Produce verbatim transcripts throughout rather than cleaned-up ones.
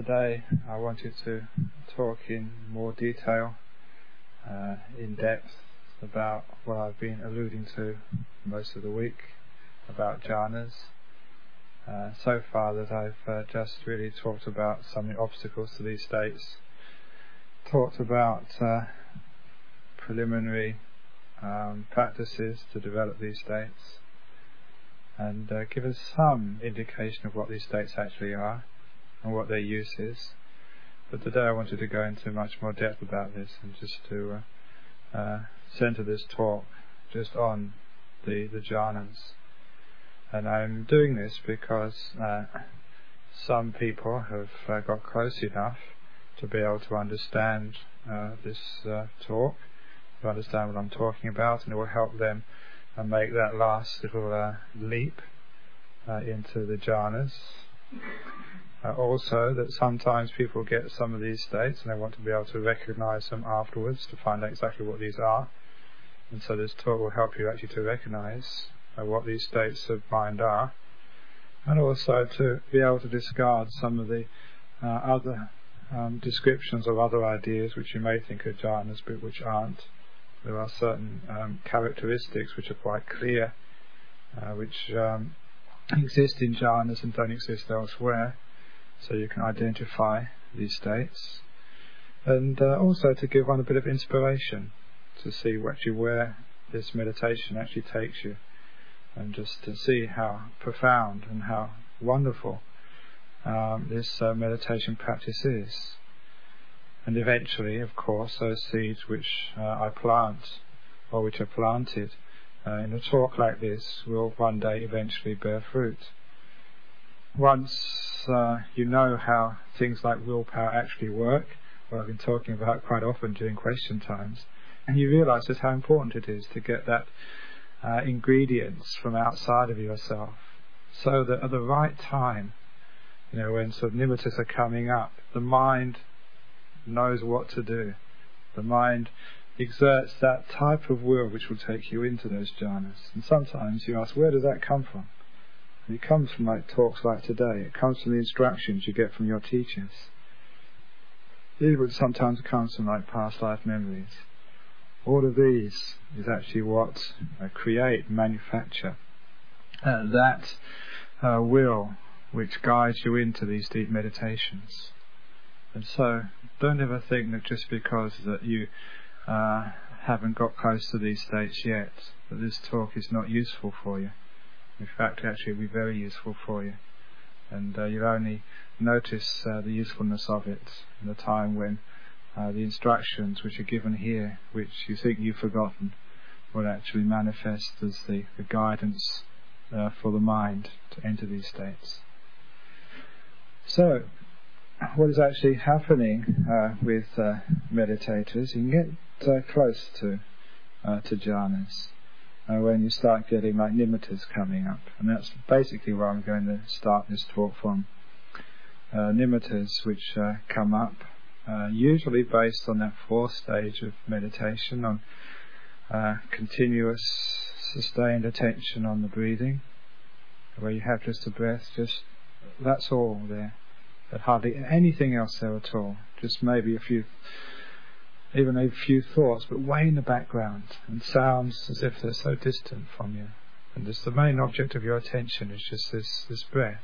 today I wanted to talk in more detail, uh, in depth, about what I've been alluding to most of the week about jhanas. Uh, so far that I've uh, just really talked about some of the obstacles to these states, talked about uh, preliminary um, practices to develop these states, and uh, give us some indication of what these states actually are and what their use is. But today I wanted to go into much more depth about this and just to uh, uh, centre this talk just on the, the jhanas. And I'm doing this because uh, some people have uh, got close enough to be able to understand uh, this uh, talk, to understand what I'm talking about, and it will help them uh, make that last little uh, leap uh, into the jhanas. Uh, also, that sometimes people get some of these states and they want to be able to recognize them afterwards to find out exactly what these are. And so this talk will help you actually to recognize uh, what these states of mind are, and also to be able to discard some of the uh, other um, descriptions of other ideas which you may think are jhanas but which aren't. There are certain um, characteristics which are quite clear, uh, which um, exist in jhanas and don't exist elsewhere. So you can identify these states, and uh, also to give one a bit of inspiration to see actually where this meditation actually takes you, and just to see how profound and how wonderful um, this uh, meditation practice is. And eventually, of course, those seeds which uh, I plant, or which are planted uh, in a talk like this, will one day eventually bear fruit. Once uh, you know how things like willpower actually work, what I've been talking about quite often during question times, and you realise just how important it is to get that uh, ingredients from outside of yourself, so that at the right time, you know, when sort of nimittas are coming up, the mind knows what to do. The mind exerts that type of will which will take you into those jhanas. And sometimes you ask, where does that come from? And it comes from like talks like today. It comes from the instructions you get from your teachers. It sometimes comes from like past life memories. All of these is actually what uh, create, manufacture uh, that uh, will which guides you into these deep meditations. And so don't ever think that just because that you uh, haven't got close to these states yet, that this talk is not useful for you. In fact, actually it will be very useful for you, and uh, you'll only notice uh, the usefulness of it in the time when uh, the instructions which are given here, which you think you've forgotten, will actually manifest as the, the guidance uh, for the mind to enter these states. So, what is actually happening uh, with uh, meditators, you can get uh, close to uh, to jhanas uh, when you start getting like nimittas coming up, and that's basically where I'm going to start this talk from. Uh, nimittas which uh, come up, uh, usually based on that fourth stage of meditation, on uh, continuous sustained attention on the breathing, where you have just the breath, just that's all there. But hardly anything else there at all. Just maybe a few, even a few thoughts, but way in the background, and sounds as if they're so distant from you. And just the main object of your attention is just this, this breath.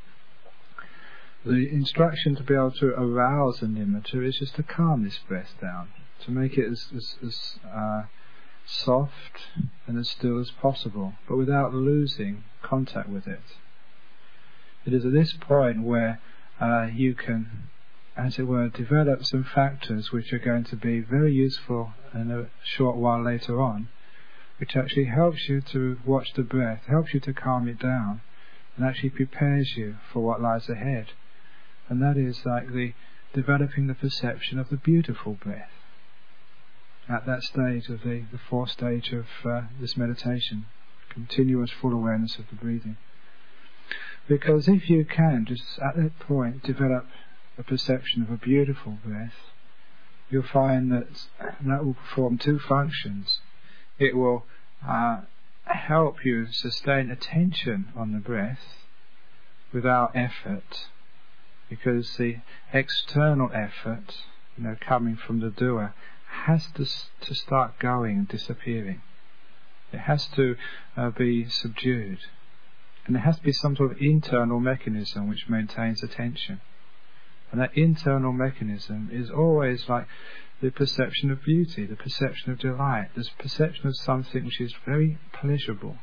The instruction to be able to arouse a nimitta is just to calm this breath down, to make it as, as, as uh, soft and as still as possible, but without losing contact with it. It is at this point where Uh, you can, as it were, develop some factors which are going to be very useful in a short while later on, which actually helps you to watch the breath, helps you to calm it down, and actually prepares you for what lies ahead. And that is like the developing the perception of the beautiful breath at that stage of the, the fourth stage of uh, this meditation, continuous full awareness of the breathing. Because if you can just at that point develop a perception of a beautiful breath, you'll find that that will perform two functions. It will uh, help you sustain attention on the breath without effort, because the external effort, you know, coming from the doer, has to to start going and disappearing. It has to uh, be subdued, and there has to be some sort of internal mechanism which maintains attention. And that internal mechanism is always like the perception of beauty, the perception of delight, the perception of something which is very pleasurable,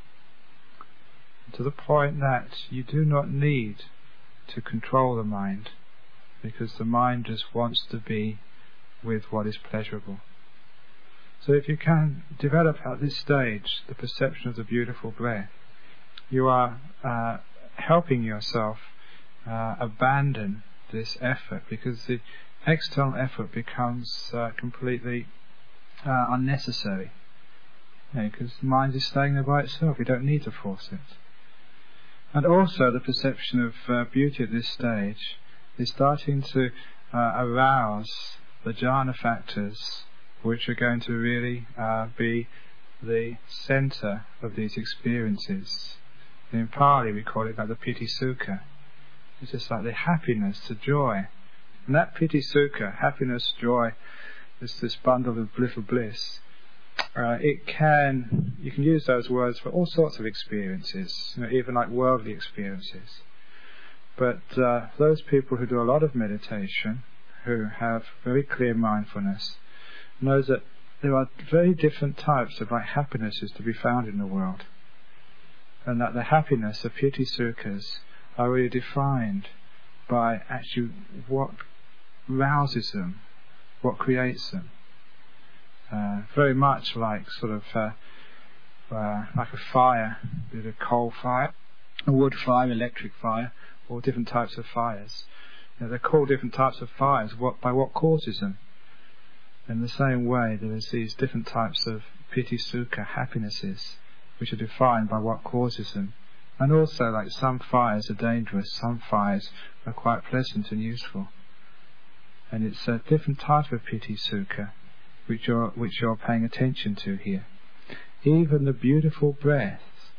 to the point that you do not need to control the mind, because the mind just wants to be with what is pleasurable. So if you can develop at this stage the perception of the beautiful breath, you are uh, helping yourself uh, abandon this effort, because the external effort becomes uh, completely uh, unnecessary, you know, because the mind is staying there by itself. You don't need to force it. And also the perception of uh, beauty at this stage is starting to uh, arouse the jhana factors which are going to really uh, be the centre of these experiences. In Pali we call it like the piti sukha. It's just like the happiness, the joy. And that piti sukha, happiness, joy, is this bundle of little bliss. Uh, it can, you can use those words for all sorts of experiences, you know, even like worldly experiences. But uh, those people who do a lot of meditation, who have very clear mindfulness, knows that there are very different types of like happinesses to be found in the world, and that the happiness of piti sukhas are really defined by actually what rouses them, what creates them. Uh, very much like sort of uh, uh, like a fire, with a coal fire, a wood fire, electric fire, or different types of fires. You know, they're called different types of fires what, by what causes them. In the same way, there is these different types of piti sukha happinesses, which are defined by what causes them. And also, like, some fires are dangerous, some fires are quite pleasant and useful. And it's a different type of piti sukha which you're, which you're paying attention to here. Even the beautiful breath,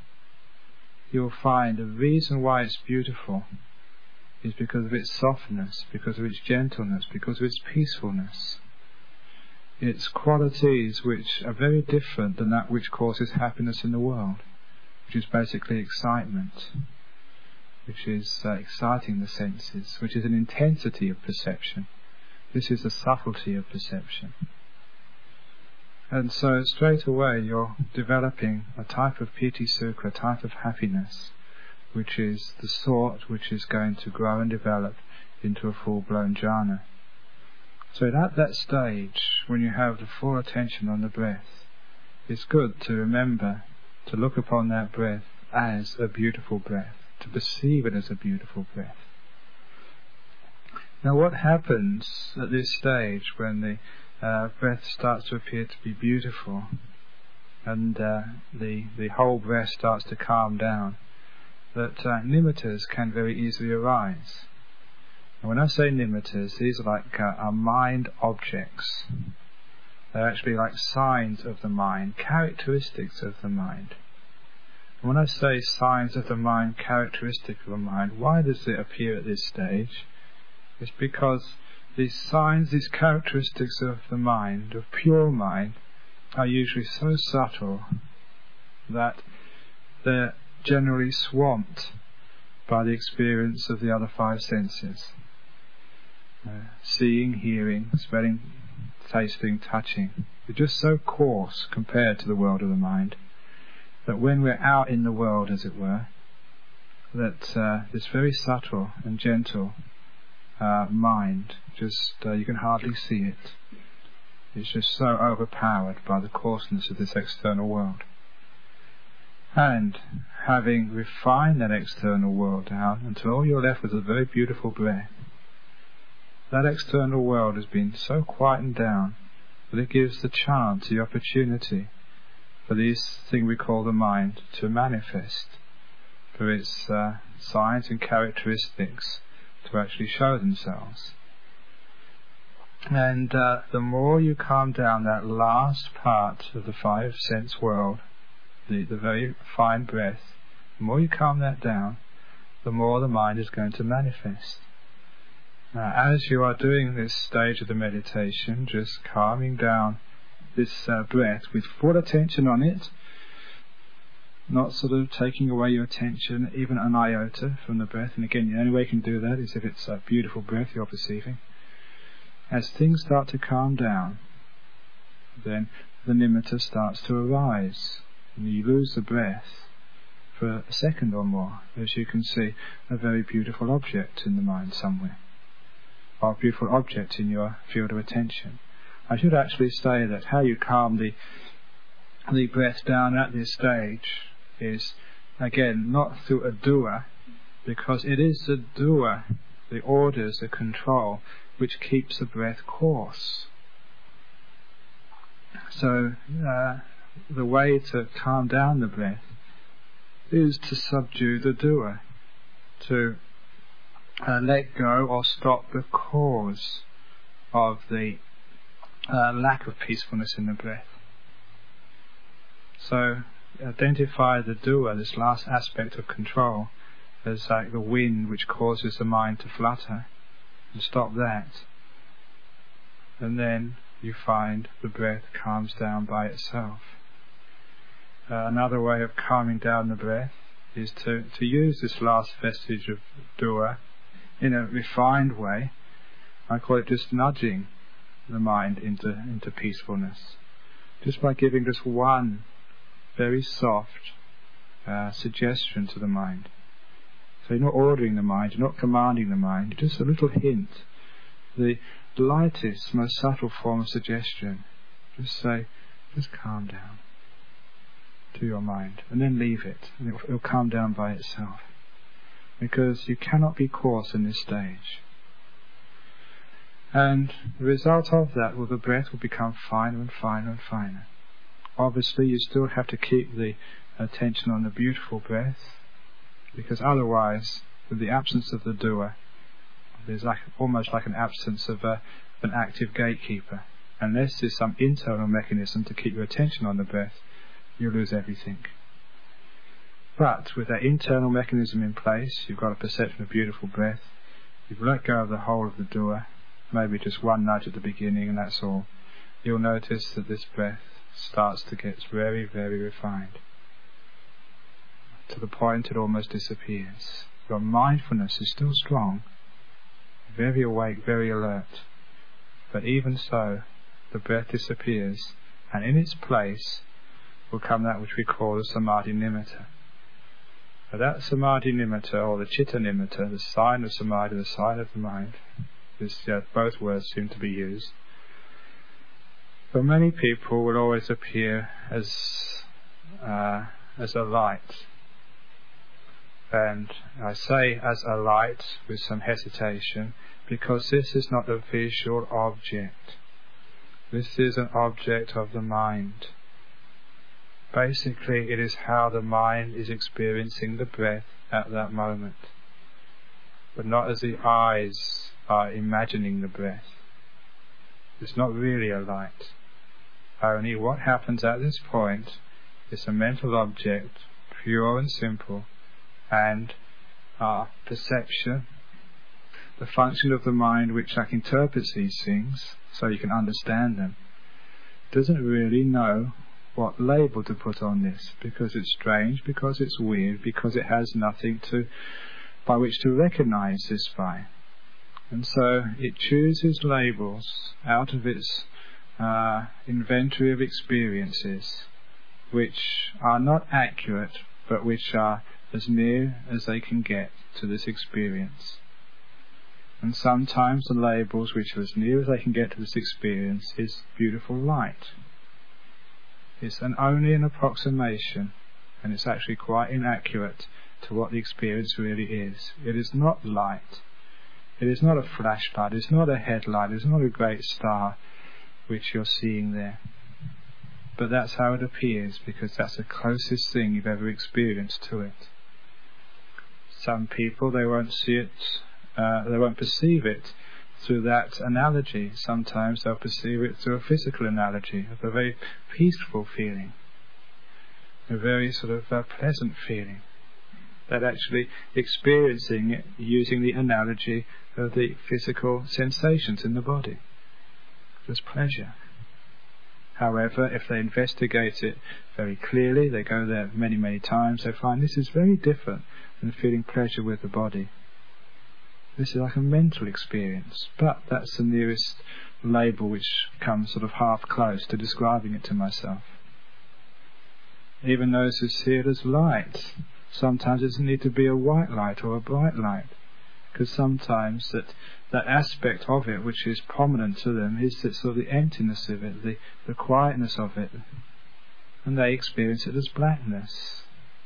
you'll find the reason why it's beautiful is because of its softness, because of its gentleness, because of its peacefulness. Its qualities which are very different than that which causes happiness in the world, which is basically excitement, which is uh, exciting the senses, which is an intensity of perception. This is the subtlety of perception. And so straight away you're developing a type of piti sukha, a type of happiness, which is the sort which is going to grow and develop into a full-blown jhana. So at that stage, when you have the full attention on the breath, it's good to remember to look upon that breath as a beautiful breath, to perceive it as a beautiful breath. Now what happens at this stage when the uh, breath starts to appear to be beautiful and uh, the, the whole breath starts to calm down, that uh, nimittas can very easily arise. And when I say nimittas, these are like uh, are mind objects. They're actually like signs of the mind, characteristics of the mind. And when I say signs of the mind, characteristic of the mind, why does it appear at this stage? It's because these signs, these characteristics of the mind, of pure mind, are usually so subtle that they're generally swamped by the experience of the other five senses. Uh, seeing, hearing, smelling, tasting, touching. They're just so coarse compared to the world of the mind that when we're out in the world, as it were, that uh, this very subtle and gentle uh, mind, just uh, you can hardly see it. It's just so overpowered by the coarseness of this external world. And having refined that external world down until all you're left with is a very beautiful breath, that external world has been so quietened down that it gives the chance, the opportunity for this thing we call the mind to manifest, for its uh, signs and characteristics to actually show themselves. And uh, the more you calm down that last part of the five sense world, the, the very fine breath, the more you calm that down, the more the mind is going to manifest. Now, as you are doing this stage of the meditation, just calming down this uh, breath with full attention on it, not sort of taking away your attention even an iota from the breath. And again, the only way you can do that is if it's a beautiful breath you're perceiving. As things start to calm down, then the nimitta starts to arise, and you lose the breath for a second or more, as you can see a very beautiful object in the mind somewhere, or a beautiful object in your field of attention. I should actually say that how you calm the the breath down at this stage is, again, not through a doer, because it is the doer, the orders, the control, which keeps the breath coarse. So uh, the way to calm down the breath is to subdue the doer, to uh, let go or stop the cause of the uh, lack of peacefulness in the breath. So identify the doer, this last aspect of control, as like the wind which causes the mind to flutter, and stop that. And then you find the breath calms down by itself. Uh, another way of calming down the breath is to, to use this last vestige of doer in a refined way. I call it just nudging the mind into, into peacefulness, just by giving just one very soft uh, suggestion to the mind. So you're not ordering the mind, you're not commanding the mind, just a little hint, the lightest, most subtle form of suggestion. Just say, just calm down to your mind, and then leave it, and it'll, it'll calm down by itself, because you cannot be coarse in this stage. And the result of that, well, the breath will become finer and finer and finer. Obviously you still have to keep the attention on the beautiful breath, because otherwise, with the absence of the doer, there's like almost like an absence of a, an active gatekeeper. Unless there's some internal mechanism to keep your attention on the breath, you lose everything. But with that internal mechanism in place, you've got a perception of beautiful breath, you've let go of the whole of the doer, maybe just one nudge at the beginning and that's all. You'll notice that this breath starts to get very, very refined, to the point it almost disappears. Your mindfulness is still strong, very awake, very alert, but even so, the breath disappears, and in its place will come that which we call the samadhi nimitta. Now that samadhi nimitta, or the citta nimitta, the sign of samadhi, the sign of the mind, this, uh, both words seem to be used, for many people will always appear as uh, as a light. And I say as a light with some hesitation, because this is not a visual object. This is an object of the mind. Basically, it is how the mind is experiencing the breath at that moment, but not as the eyes are imagining the breath. It's not really a light. Only what happens at this point is a mental object, pure and simple, and our perception, the function of the mind which like interprets these things so you can understand them, doesn't really know what label to put on this, because it's strange, because it's weird, because it has nothing to by which to recognize this by. And so it chooses labels out of its uh, inventory of experiences which are not accurate, but which are as near as they can get to this experience. And sometimes the labels which are as near as they can get to this experience is beautiful light. It's an only an approximation, and it's actually quite inaccurate to what the experience really is. It is not light. It is not a flashlight. It's not a headlight. It's not a great star which you're seeing there. But that's how it appears, because that's the closest thing you've ever experienced to it. Some people, they won't see it, uh, they won't perceive it through that analogy. Sometimes they'll perceive it through a physical analogy of a very peaceful feeling, a very sort of uh, pleasant feeling. that actually experiencing it using the analogy of the physical sensations in the body. There's pleasure. However, if they investigate it very clearly, they go there many, many times, they find this is very different than feeling pleasure with the body. This is like a mental experience, but that's the nearest label which comes sort of half close to describing it to myself. Even those who see it as light, sometimes it doesn't need to be a white light or a bright light, because sometimes that that aspect of it which is prominent to them is that sort of the emptiness of it, the, the quietness of it, and they experience it as blackness.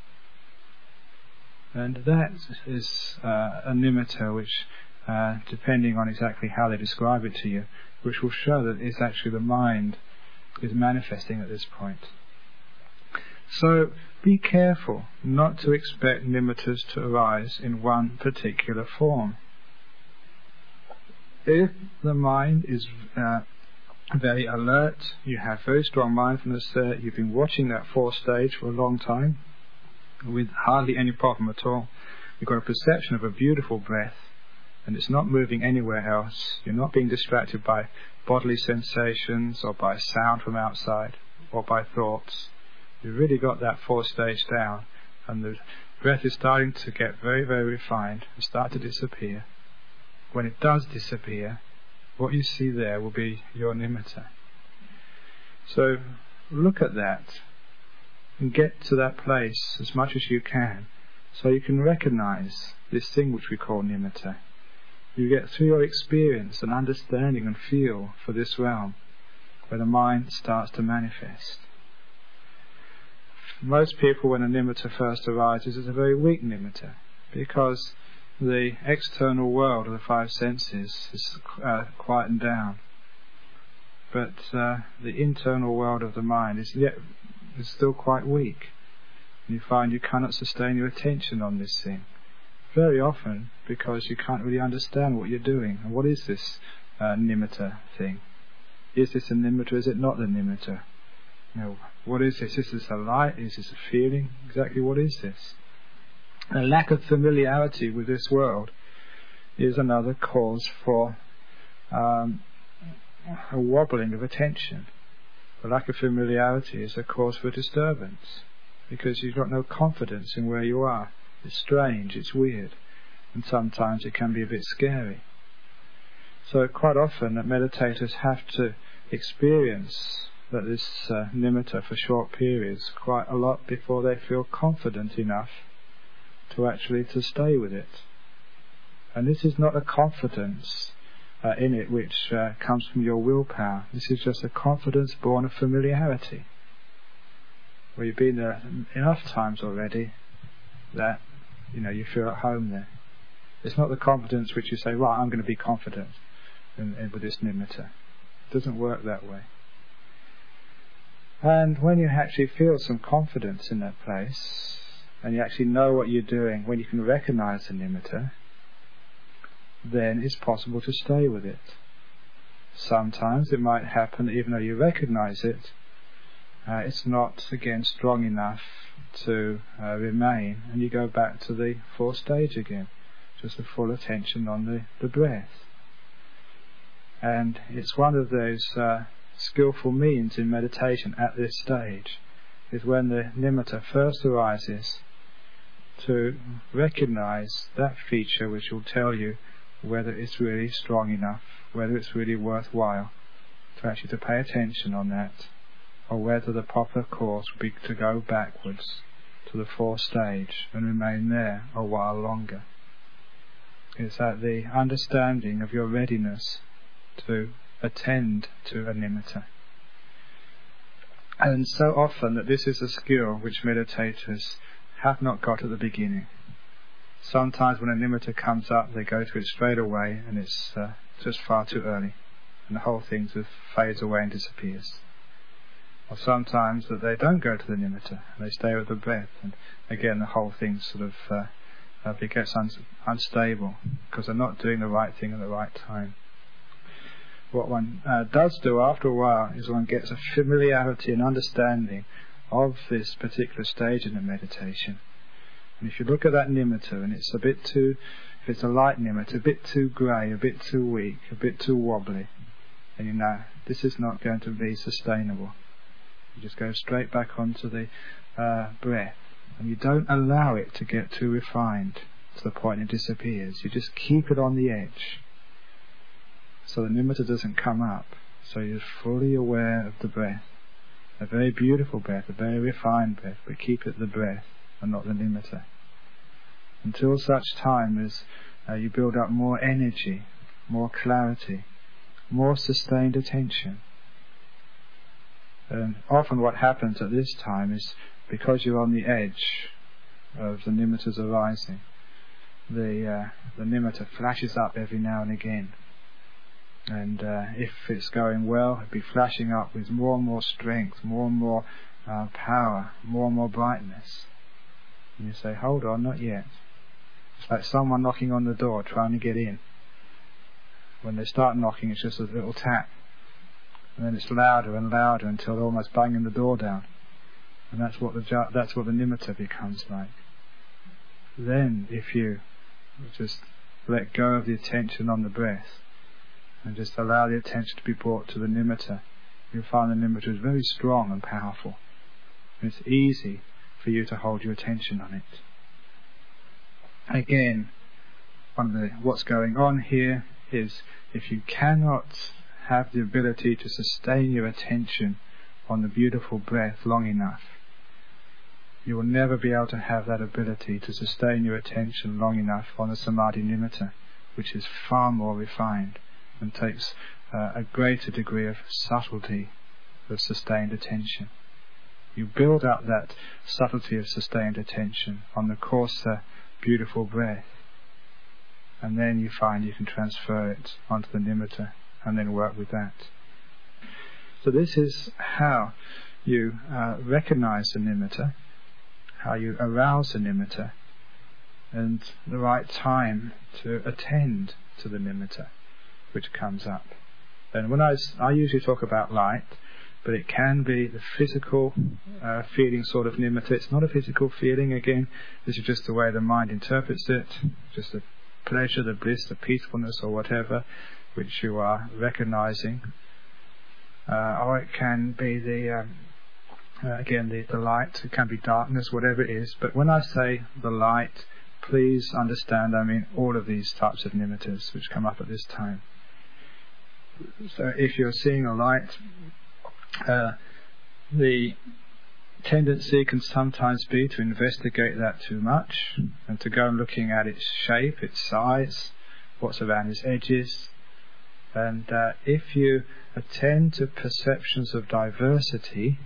And that is uh, a nimitta which, uh, depending on exactly how they describe it to you, which will show that it's actually the mind is manifesting at this point. So be careful not to expect nimittas to arise in one particular form. If the mind is uh, very alert, you have very strong mindfulness there, you've been watching that fourth stage for a long time, with hardly any problem at all, you've got a perception of a beautiful breath, and it's not moving anywhere else, you're not being distracted by bodily sensations, or by sound from outside, or by thoughts. You've really got that fourth stage down, and the breath is starting to get very, very refined and start to disappear. When it does disappear, what you see there will be your nimitta. So look at that and get to that place as much as you can, so you can recognize this thing which we call nimitta. You get through your experience an understanding and feel for this realm where the mind starts to manifest. Most people, when a nimitta first arises, is a very weak nimitta, because the external world of the five senses is uh, quietened down, but uh, the internal world of the mind is yet is still quite weak. And you find you cannot sustain your attention on this thing, very often because you can't really understand what you're doing. And what is this uh, nimitta thing? Is this a nimitta? Is it not the nimitta? You know, what is this? Is this a light? Is this a feeling? Exactly what is this? A lack of familiarity with this world is another cause for um, a wobbling of attention. The lack of familiarity is a cause for disturbance, because you've got no confidence in where you are. It's strange, it's weird, and sometimes it can be a bit scary. So quite often that meditators have to experience that this uh, nimitta for short periods quite a lot before they feel confident enough to actually to stay with it. And this is not a confidence uh, in it which uh, comes from your willpower. This is just a confidence born of familiarity, where you've been there enough times already that you know you feel at home there. It's not the confidence which you say, right, I'm going to be confident in, in, with this nimitta. It doesn't work that way. And when you actually feel some confidence in that place, and you actually know what you're doing, when you can recognize the nimitta, then it's possible to stay with it. Sometimes it might happen, even though you recognize it, uh, it's not again strong enough to uh, remain, and you go back to the fourth stage again, just the full attention on the, the breath. And it's one of those uh, skillful means in meditation at this stage, is when the nimitta first arises, to recognize that feature which will tell you whether it's really strong enough, whether it's really worthwhile to actually to pay attention on that, or whether the proper course would be to go backwards to the fourth stage and remain there a while longer. It's at the understanding of your readiness to attend to a nimitta. And so often that this is a skill which meditators have not got at the beginning. Sometimes when a nimitta comes up, they go to it straight away, and it's uh, just far too early, and the whole thing just fades away and disappears. Or sometimes that they don't go to the nimitta, and they stay with the breath, and again the whole thing sort of uh, uh, gets un- unstable, because they're not doing the right thing at the right time. What one uh, does do after a while is one gets a familiarity and understanding of this particular stage in the meditation, And if you look at that nimitta and it's a bit too, if it's a light nimitta, a bit too grey, a bit too weak, a bit too wobbly, then you know this is not going to be sustainable. You just go straight back onto the uh, breath, and you don't allow it to get too refined to the point it disappears. You just keep it on the edge, so the nimitta doesn't come up. So you're fully aware of the breath, a very beautiful breath, a very refined breath, but keep it the breath and not the nimitta, until such time as uh, you build up more energy, more clarity, more sustained attention. And often what happens at this time is, because you're on the edge of the nimittas arising, the uh, the nimitta flashes up every now and again. And uh, if it's going well, it'll be flashing up with more and more strength, more and more uh, power, more and more brightness. And you say, hold on, not yet. It's like someone knocking on the door trying to get in. When they start knocking, it's just a little tap, and then it's louder and louder until they're almost banging the door down. And that's what the ju- that's what the nimitta becomes like. Then, if you just let go of the attention on the breath and just allow the attention to be brought to the nimitta, you'll find the nimitta is very strong and powerful. And it's easy for you to hold your attention on it. Again, one of the, what's going on here is, if you cannot have the ability to sustain your attention on the beautiful breath long enough, you will never be able to have that ability to sustain your attention long enough on the samadhi nimitta, which is far more refined and takes uh, a greater degree of subtlety of sustained attention. You build up that subtlety of sustained attention on the coarser, beautiful breath, and then you find you can transfer it onto the nimitta and then work with that. So this is how you uh, recognize the nimitta, how you arouse the nimitta, and the right time to attend to the nimitta which comes up. And when I, I usually talk about light, but it can be the physical uh, feeling sort of nimitta. It's not a physical feeling, again, this is just the way the mind interprets it, just the pleasure, the bliss, the peacefulness or whatever which you are recognizing. Uh, or it can be the, um, uh, again, the, the light, it can be darkness, whatever it is. But when I say the light, please understand I mean all of these types of nimittas which come up at this time. So if you're seeing a light, uh, the tendency can sometimes be to investigate that too much and to go looking at its shape, its size, what's around its edges. And uh, if you attend to perceptions of diversity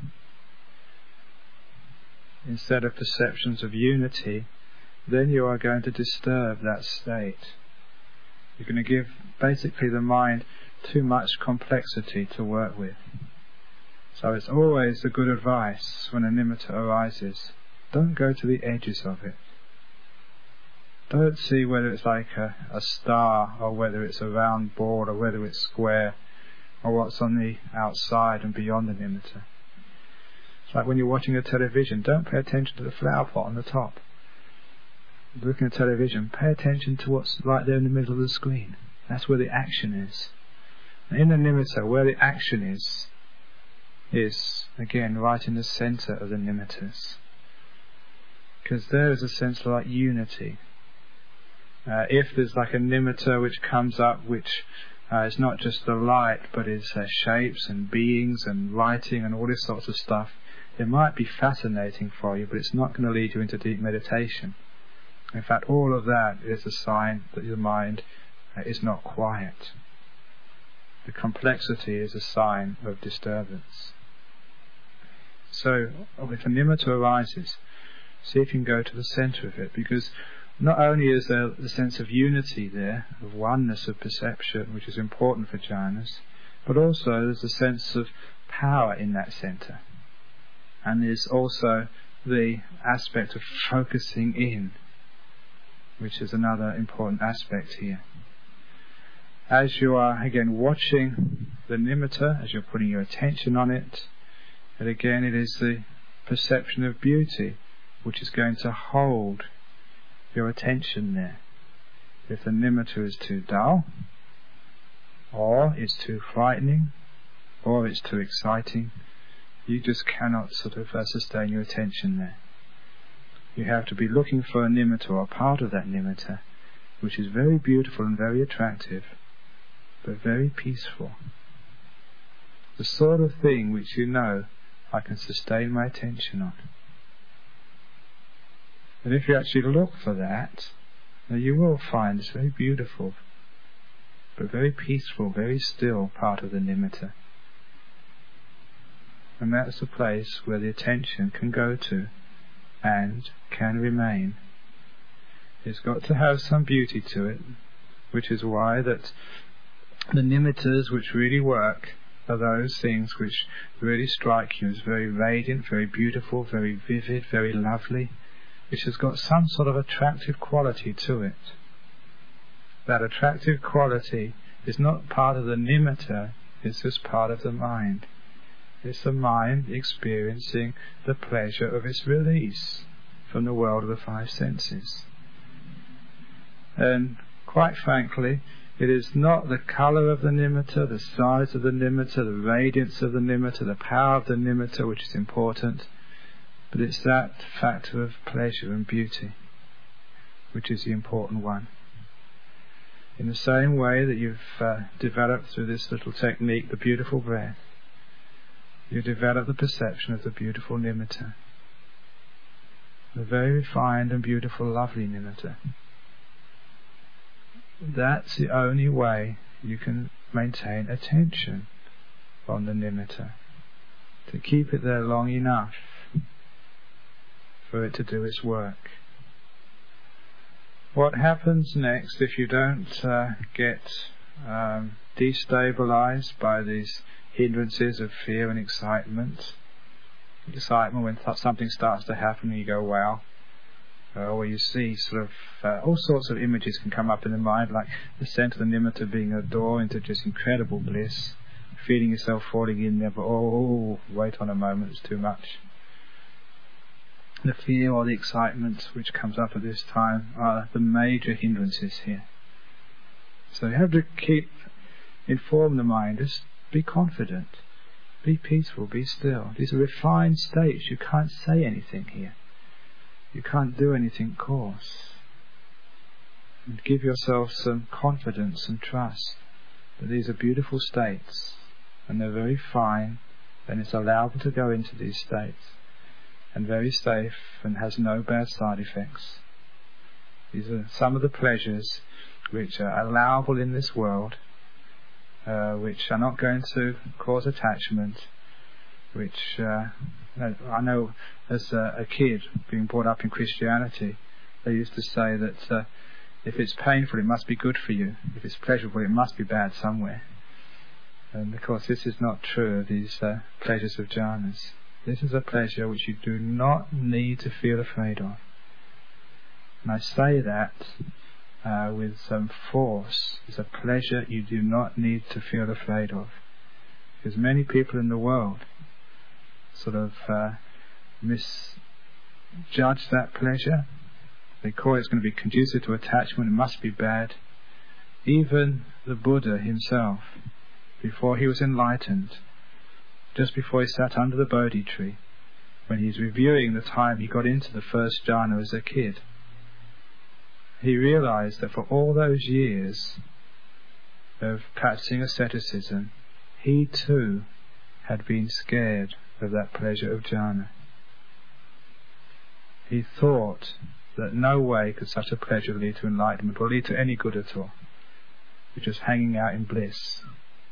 instead of perceptions of unity, then you are going to disturb that state. You're going to give basically the mind too much complexity to work with. So it's always a good advice when a nimitta arises, don't go to the edges of it. Don't see whether it's like a, a star, or whether it's a round ball, or whether it's square, or what's on the outside and beyond the nimitta. It's like when you're watching a television, don't pay attention to the flower pot on the top. Looking at television, pay attention to what's right there in the middle of the screen. That's where the action is. In the nimitta, where the action is, is again right in the centre of the nimittas, because there is a sense of like unity. Uh, if there's like a nimitta which comes up, which uh, is not just the light, but is uh, shapes and beings and writing and all this sorts of stuff, it might be fascinating for you, but it's not going to lead you into deep meditation. In fact, all of that is a sign that your mind uh, is not quiet. The complexity is a sign of disturbance. So, if a nimitta arises, see if you can go to the centre of it, because not only is there the sense of unity there, of oneness of perception, which is important for jhanas, but also there's a sense of power in that centre. And there's also the aspect of focusing in, which is another important aspect here. As you are, again, watching the nimitta, as you're putting your attention on it, and again it is the perception of beauty which is going to hold your attention there. If the nimitta is too dull, or it's too frightening, or it's too exciting, you just cannot sort of uh, sustain your attention there. You have to be looking for a nimitta or part of that nimitta, which is very beautiful and very attractive, but very peaceful. The sort of thing which you know I can sustain my attention on. And if you actually look for that, then you will find this very beautiful, but very peaceful, very still part of the nimitta. And that's the place where the attention can go to and can remain. It's got to have some beauty to it, which is why that the nimittas which really work are those things which really strike you as very radiant, very beautiful, very vivid, very lovely, which has got some sort of attractive quality to it. That attractive quality is not part of the nimitta, it's just part of the mind. It's the mind experiencing the pleasure of its release from the world of the five senses. And quite frankly, it is not the colour of the nimitta, the size of the nimitta, the radiance of the nimitta, the power of the nimitta which is important, but it's that factor of pleasure and beauty which is the important one. In the same way that you've uh, developed through this little technique the beautiful breath, you develop the perception of the beautiful nimitta, the very refined and beautiful, lovely nimitta. That's the only way you can maintain attention on the nimitta, to keep it there long enough for it to do its work. What happens next if you don't uh, get um, destabilized by these hindrances of fear and excitement? Excitement when th- something starts to happen and you go, wow. Uh, or you see sort of uh, all sorts of images can come up in the mind, like the sense of the nimitta being a door into just incredible bliss, feeling yourself falling in there, but oh, wait on a moment, it's too much. The fear or the excitement which comes up at this time are the major hindrances here. So you have to keep, inform the mind, just be confident, be peaceful, be still. These are refined states, you can't say anything here. You can't do anything coarse. And give yourself some confidence and trust that these are beautiful states and they're very fine, and it's allowable to go into these states, and very safe and has no bad side effects. These are some of the pleasures which are allowable in this world, uh, which are not going to cause attachment, which uh, I know as a, a kid being brought up in Christianity, they used to say that uh, if it's painful it must be good for you, if it's pleasurable it must be bad somewhere. And of course this is not true of these uh, pleasures of jhanas. This is a pleasure which you do not need to feel afraid of. And I say that uh, with some force. It's a pleasure you do not need to feel afraid of. Because many people in the world sort of uh, misjudge that pleasure. They call it it's going to be conducive to attachment, it must be bad. Even the Buddha himself, before he was enlightened, just before he sat under the Bodhi tree, when he's reviewing the time he got into the first jhana as a kid, he realized that for all those years of practicing asceticism, he too had been scared of that pleasure of jhana. He thought that no way could such a pleasure lead to enlightenment or lead to any good at all. It was just hanging out in bliss.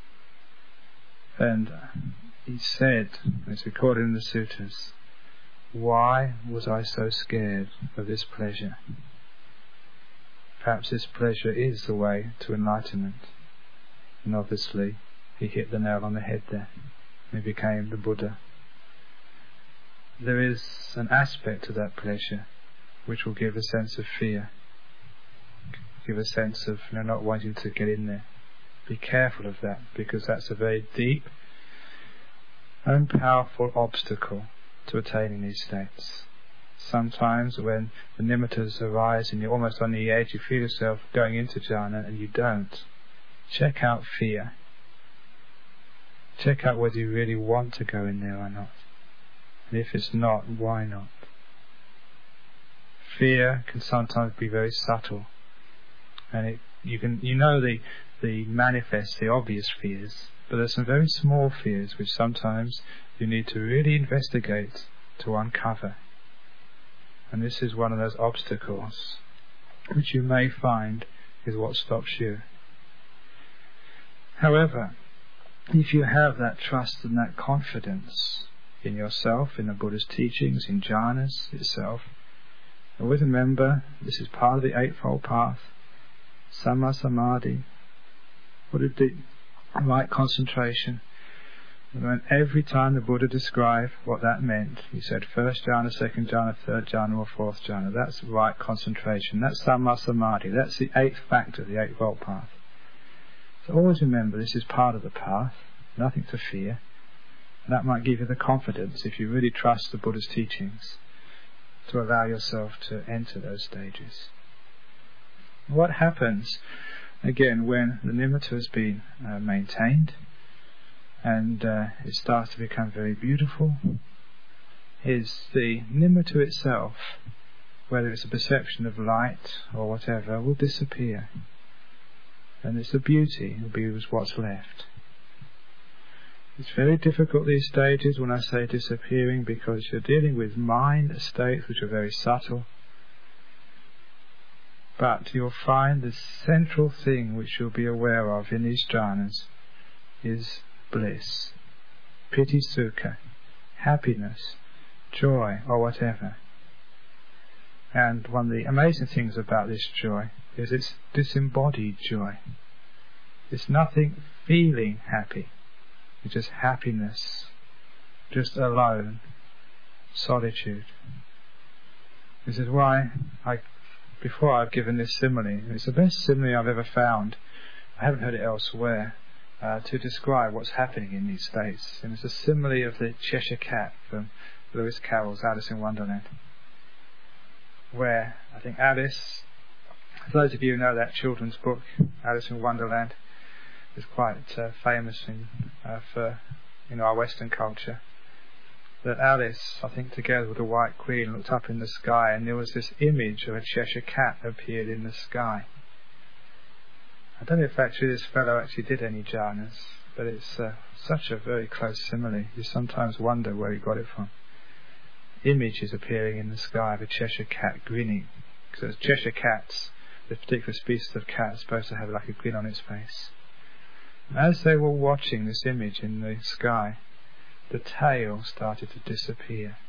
And he said, it's recorded in the suttas, why was I so scared of this pleasure? Perhaps this pleasure is the way to enlightenment. And obviously he hit the nail on the head there. He became the Buddha. There is an aspect to that pleasure which will give a sense of fear, give a sense of you know, not wanting to get in there. Be careful of that, because that's a very deep and powerful obstacle to attaining these states. sometimes when the nimittas arise and you're almost on the edge, you feel yourself going into jhana and you don't. Check out fear. Check out whether you really want to go in there or not. And if it's not, why not? Fear can sometimes be very subtle, and it, you can you know the the manifest, the obvious fears, but there's some very small fears which sometimes you need to really investigate to uncover. And this is one of those obstacles which you may find is what stops you. However, if you have that trust and that confidence in yourself, in the Buddha's teachings, in jhanas itself, always remember this is part of the Eightfold Path. Samma Samadhi, what is the right concentration? And every time the Buddha described what that meant, he said first jhana, second jhana, third jhana or fourth jhana. That's right concentration. That's Samma Samadhi. That's the eighth factor, the Eightfold Path. So always remember this is part of the path, nothing to fear. And that might give you the confidence, if you really trust the Buddha's teachings, to allow yourself to enter those stages. What happens, again, when the nimitta has been uh, maintained and uh, it starts to become very beautiful, is the nimitta itself, whether it's a perception of light or whatever, will disappear. And it's the beauty will be what's left. It's very difficult these stages when I say disappearing, because you're dealing with mind states which are very subtle. But you'll find the central thing which you'll be aware of in these jhanas is bliss, piti sukha, happiness, joy, or whatever. And one of the amazing things about this joy is it's disembodied joy. It's nothing feeling happy. It's just happiness, just alone, solitude. This is why I, before I've given this simile, it's the best simile I've ever found, I haven't heard it elsewhere, uh, to describe what's happening in these states. And it's a simile of the Cheshire Cat from Lewis Carroll's Alice in Wonderland, where I think Alice, for those of you who know that children's book, Alice in Wonderland, is quite uh, famous in, uh, for you know our Western culture. That Alice, I think together with the White Queen, looked up in the sky and there was this image of a Cheshire Cat appeared in the sky. I don't know if actually this fellow actually did any jhanas, but it's uh, such a very close simile. You sometimes wonder where he got it from. Images appearing in the sky of a Cheshire Cat grinning, because Cheshire Cats, this particular species of cat, is supposed to have like a grin on its face. As they were watching this image in the sky, the tail started to disappear.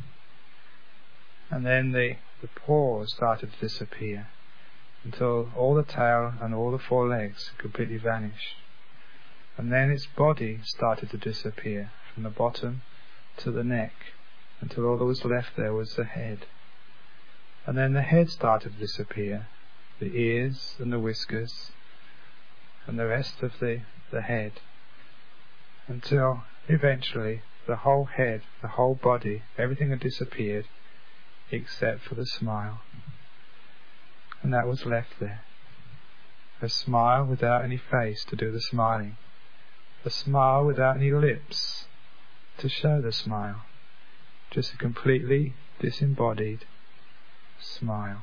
And then the, the paws started to disappear, until all the tail and all the four legs completely vanished. And then its body started to disappear, from the bottom to the neck, until all that was left there was the head. And then the head started to disappear, the ears and the whiskers, and the rest of the, the head, until eventually the whole head, the whole body, everything had disappeared except for the smile. And that was left there. A smile without any face to do the smiling. A smile without any lips to show the smile. Just a completely disembodied smile.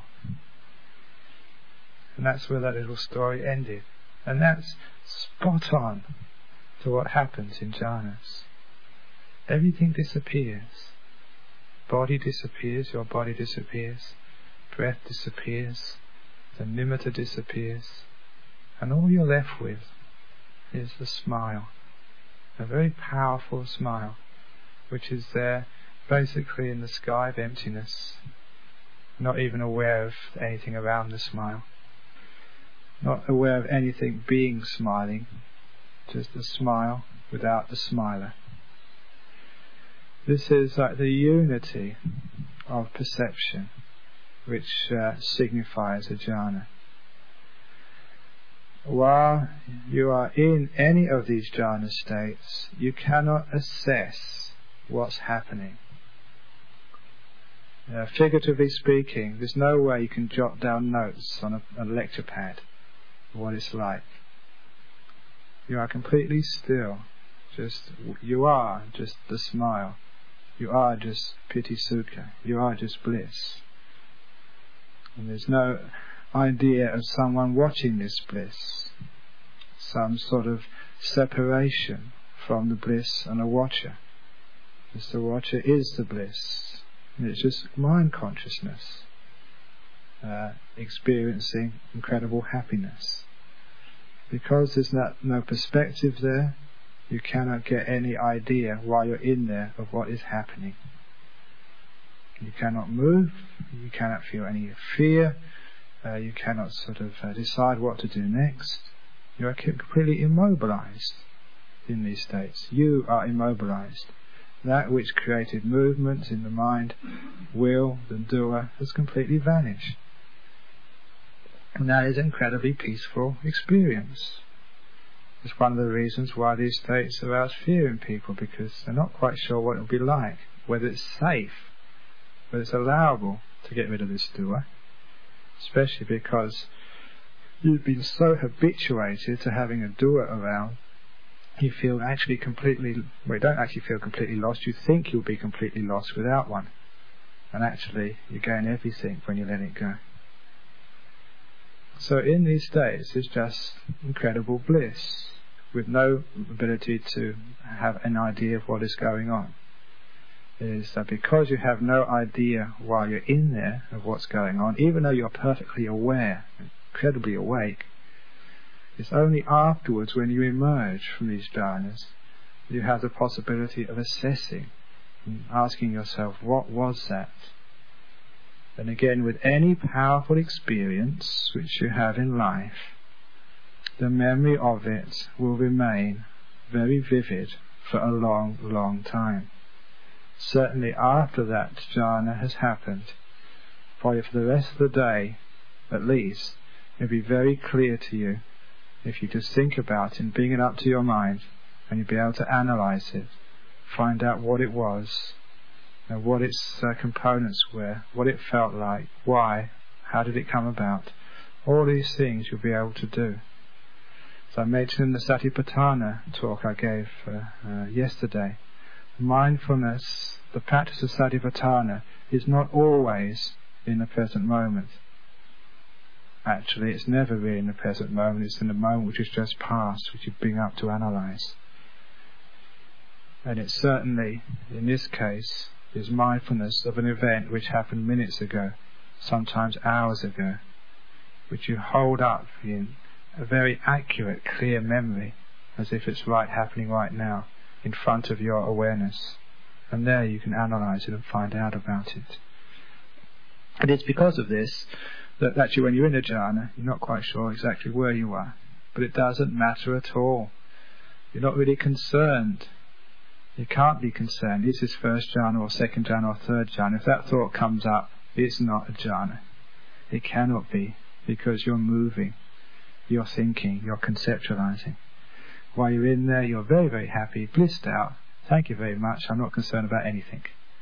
And that's where that little story ended. And that's spot on to what happens in jhanas. Everything disappears. Body disappears, your body disappears, breath disappears, the nimitta disappears, and all you're left with is the smile. A very powerful smile, which is there basically in the sky of emptiness, not even aware of anything around the smile. Not aware of anything being smiling, just a smile without the smiler. This is like the unity of perception, which uh, signifies a jhana. While you are in any of these jhana states, you cannot assess what's happening. Uh, figuratively speaking, there's no way you can jot down notes on a, a lecture pad of what it's like. You are completely still. Just you are just the smile. You are just piti sukha. You are just bliss. And there's no idea of someone watching this bliss. Some sort of separation from the bliss and a watcher. Because the watcher is the bliss. And it's just mind consciousness. Uh, experiencing incredible happiness. Because there's not, no perspective there, you cannot get any idea while you're in there of what is happening. You cannot move, you cannot feel any fear, uh, you cannot sort of uh, decide what to do next. You are completely immobilized in these states. You are immobilized. That which created movements in the mind, will, the doer, has completely vanished. And that is an incredibly peaceful experience. It's one of the reasons why these states arouse fear in people, because they're not quite sure what it will be like, whether it's safe, whether it's allowable to get rid of this doer, especially because you've been so habituated to having a doer around, you feel actually completely, well, you don't actually feel completely lost, you think you'll be completely lost without one, and actually you gain everything when you let it go. So in these states it's just incredible bliss, with no ability to have an idea of what is going on. It is that because you have no idea while you're in there of what's going on, even though you're perfectly aware, incredibly awake, it's only afterwards, when you emerge from these jhanas, you have the possibility of assessing and asking yourself, what was that? And again, with any powerful experience which you have in life, the memory of it will remain very vivid for a long, long time. Certainly after that jhana has happened, probably for the rest of the day, at least, it'll be very clear to you, if you just think about it and bring it up to your mind, and you'll be able to analyze it, find out what it was, and what its uh, components were, what it felt like, why, how did it come about. All these things you'll be able to do. As I mentioned in the Satipatthana talk I gave uh, uh, yesterday, mindfulness, the practice of Satipatthana, is not always in the present moment. Actually, it's never really in the present moment, it's in the moment which has just passed, which you bring up to analyze. And it's certainly, in this case, is mindfulness of an event which happened minutes ago, sometimes hours ago, which you hold up in a very accurate, clear memory, as if it's right happening right now, in front of your awareness. And there you can analyze it and find out about it. And it's because of this that actually when you're in a jhana, you're not quite sure exactly where you are. But it doesn't matter at all. You're not really concerned. You can't be concerned. Is this first jhana or second jhana or third jhana? If that thought comes up, it's not a jhana. It cannot be, because you're moving, you're thinking, you're conceptualizing. While you're in there, you're very, very happy, blissed out. Thank you very much. I'm not concerned about anything.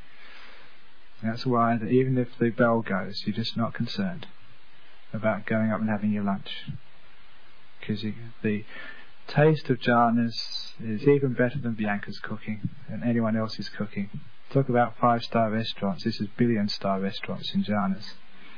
And that's why that even if the bell goes, you're just not concerned about going up and having your lunch. Because you, the taste of jhanas is even better than Bianca's cooking and anyone else's cooking. Talk about five-star restaurants. This is billion-star restaurants in jhanas.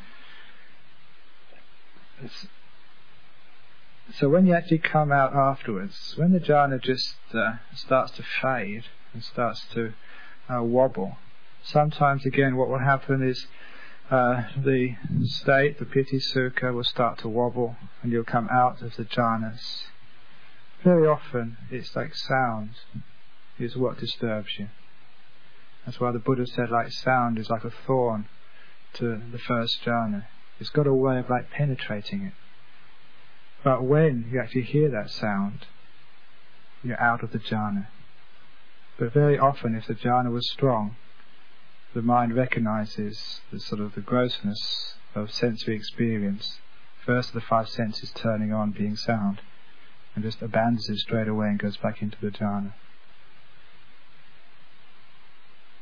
It's, so when you actually come out afterwards, when the jhana just uh, starts to fade and starts to uh, wobble, sometimes again what will happen is uh, the state, the piti sukha, will start to wobble and you'll come out of the jhanas. Very often it's like sound is what disturbs you. That's why the Buddha said like sound is like a thorn to the first jhana. It's got a way of like penetrating it. But when you actually hear that sound, you're out of the jhana. But very often if the jhana was strong, the mind recognizes the sort of the grossness of sensory experience, first of the five senses turning on being sound, and just abandons it straight away and goes back into the jhana.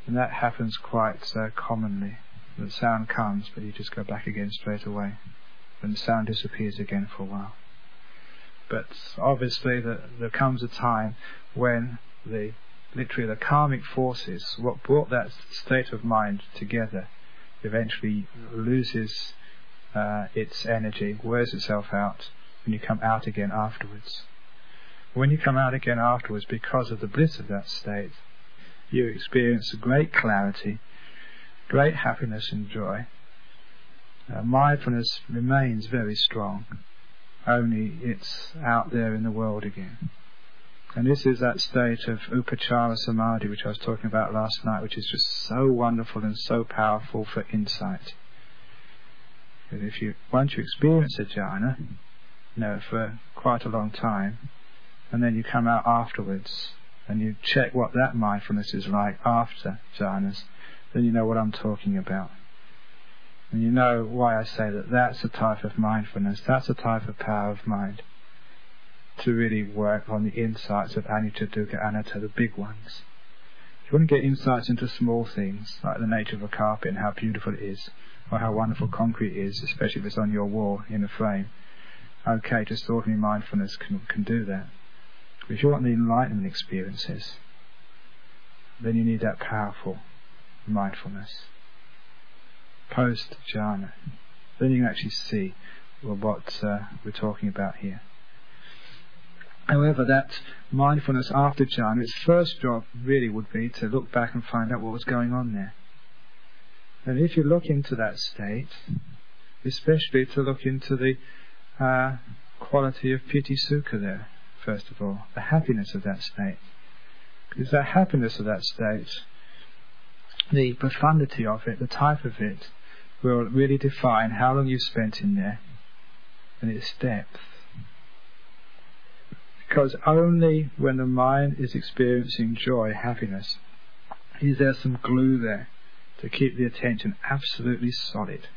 And that happens quite uh, commonly. The sound comes, but you just go back again straight away. And the sound disappears again for a while. But obviously the, there comes a time when the literally the karmic forces, what brought that state of mind together, eventually loses uh, its energy, wears itself out, and you come out again afterwards. When you come out again afterwards, because of the bliss of that state, you experience great clarity, great happiness and joy. Uh, mindfulness remains very strong, only it's out there in the world again. And this is that state of upachara samadhi which I was talking about last night, which is just so wonderful and so powerful for insight. Because if you once you experience a jhana, you know, for quite a long time, and then you come out afterwards and you check what that mindfulness is like after jhanas, then you know what I'm talking about. And you know why I say that that's a type of mindfulness, that's a type of power of mind to really work on the insights of anicca, dukkha, anatta, the big ones. If you want to get insights into small things, like the nature of a carpet and how beautiful it is, or how wonderful concrete is, especially if it's on your wall in a frame, okay, just ordinary mindfulness can, can do that. But if you want the enlightenment experiences, then you need that powerful mindfulness. Post-jhana. Then you can actually see well, what uh, we're talking about here. However, that mindfulness after jhana, its first job really would be to look back and find out what was going on there. And if you look into that state, especially to look into the uh, quality of piti sukha there, first of all, the happiness of that state. Because that happiness of that state, the profundity of it, the type of it, will really define how long you've spent in there and its depth. Because only when the mind is experiencing joy, happiness, is there some glue there to keep the attention absolutely solid.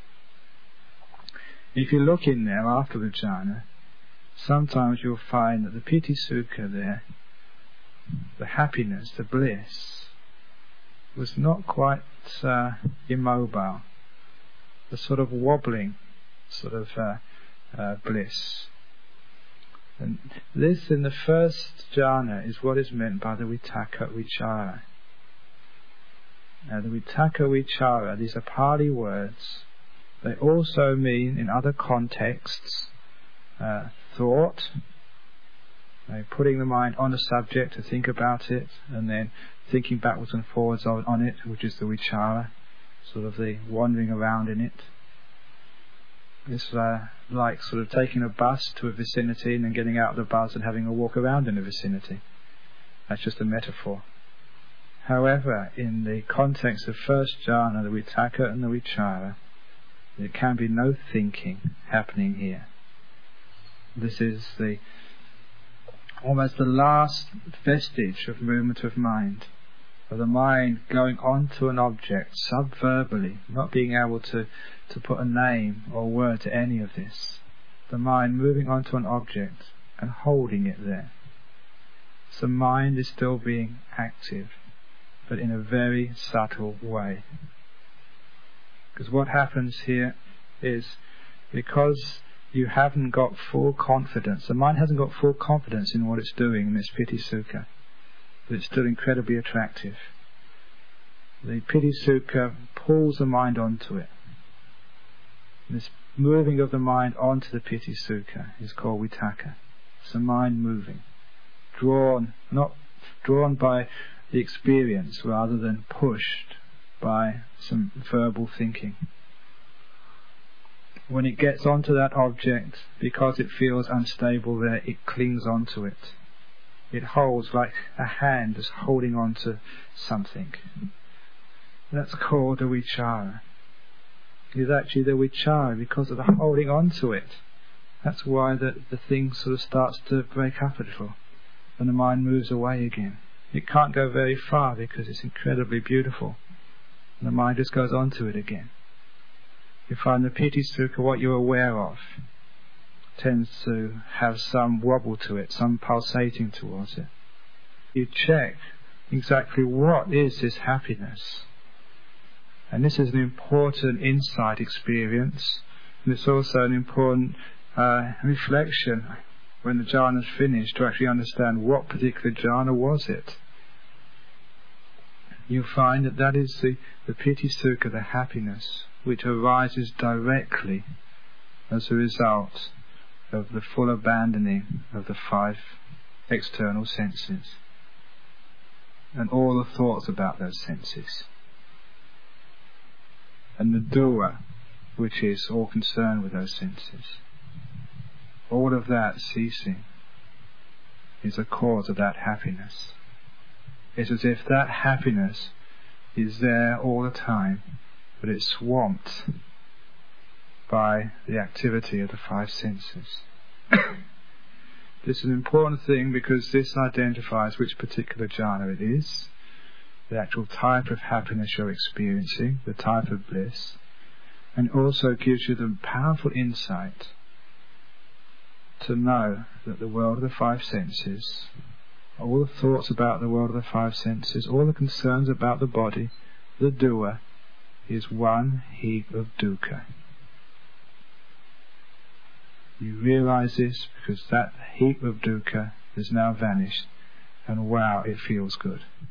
If you look in there after the jhana, sometimes you'll find that the piti sukha there, the happiness, the bliss, was not quite uh, immobile, the sort of wobbling sort of uh, uh, bliss. And this in the first jhana is what is meant by the vitaka vichara. Now the vitaka vichara, these are Pali words. They also mean in other contexts uh, thought, uh, putting the mind on a subject to think about it, and then thinking backwards and forwards on, on it, which is the vichara, sort of the wandering around in it. It's uh, like sort of taking a bus to a vicinity and then getting out of the bus and having a walk around in the vicinity. That's just a metaphor. However, in the context of first jhana, the vitaka and the vichara, there can be no thinking happening here. This is the almost the last vestige of movement of mind, of the mind going on to an object subverbally, not being able to, to put a name or word to any of this. The mind moving onto an object and holding it there. So mind is still being active, but in a very subtle way. Because what happens here is, because you haven't got full confidence, the mind hasn't got full confidence in what it's doing in this piti sukha, but it's still incredibly attractive. The piti sukha pulls the mind onto it. And this moving of the mind onto the piti sukha is called vitaka. It's the mind moving, drawn, not drawn by the experience rather than pushed by some verbal thinking. When it gets onto that object, because it feels unstable there, it clings onto it. It holds like a hand is holding on to something. That's called the vichara. It's actually the vichara because of the holding on to it. That's why the, the thing sort of starts to break up a little and the mind moves away again. It can't go very far because it's incredibly beautiful. And the mind just goes on to it again. You find the piti sukha, what you're aware of, tends to have some wobble to it, some pulsating towards it. You check exactly what is this happiness. And this is an important insight experience, and it's also an important uh, reflection when the jhana is finished to actually understand what particular jhana was it. You find that that is the, the piti sukha, the happiness, which arises directly as a result of the full abandoning of the five external senses and all the thoughts about those senses. And the dukkha, which is all concerned with those senses. All of that ceasing is a cause of that happiness. It's as if that happiness is there all the time, but it's swamped by the activity of the five senses. This is an important thing because this identifies which particular jhana it is, the actual type of happiness you're experiencing, the type of bliss, and also gives you the powerful insight to know that the world of the five senses, all the thoughts about the world of the five senses, all the concerns about the body, the dukkha, is one heap of dukkha. You realize this because that heap of dukkha has now vanished, and wow, it feels good.